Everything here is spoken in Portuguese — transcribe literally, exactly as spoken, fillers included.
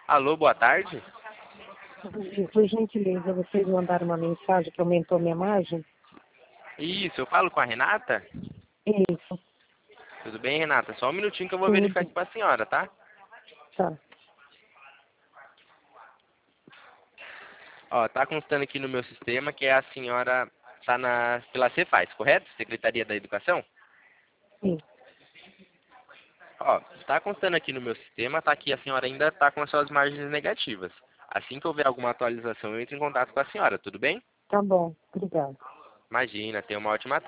Alô, boa tarde. Por gentileza, vocês mandaram uma mensagem que aumentou minha margem? Isso, eu falo com a Renata? Isso, Tudo bem, Renata? Só um minutinho que eu vou verificar tudo. aqui com a senhora, tá? Tá. Ó, tá constando aqui no meu sistema que a senhora tá na, pela Cefaz, correto? Secretaria da Educação? Sim. Ó, tá constando aqui no meu sistema, tá que a senhora ainda tá com as suas margens negativas. Assim que houver alguma atualização, eu entro em contato com a senhora, tudo bem? Tá bom. Obrigada. Imagina, tenha uma ótima tarde.